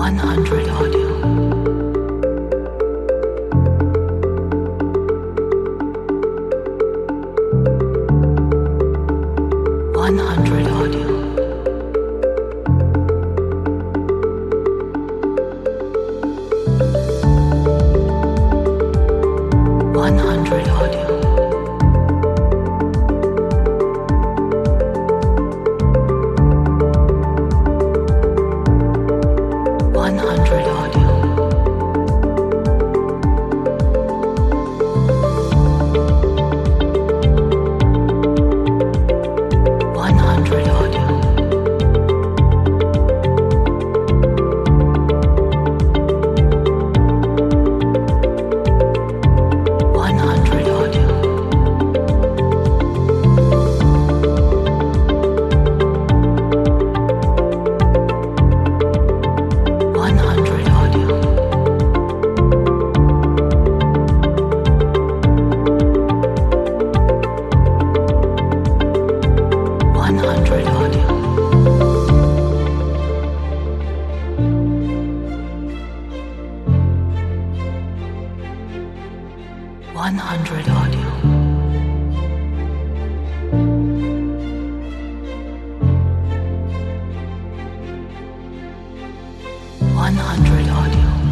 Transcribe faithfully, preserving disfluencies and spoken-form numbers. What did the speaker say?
one hundred audio. one hundred audio. one hundred audio. one hundred audio. one hundred audio. one hundred audio. one hundred audio. one hundred audio. one hundred audio. one hundred audio.